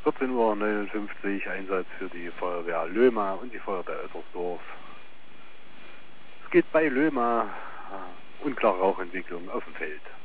14:59 Uhr, Einsatz für die Feuerwehr Löhma und die Feuerwehr Oettersdorf. Es geht bei Löhma unklare Rauchentwicklung auf dem Feld.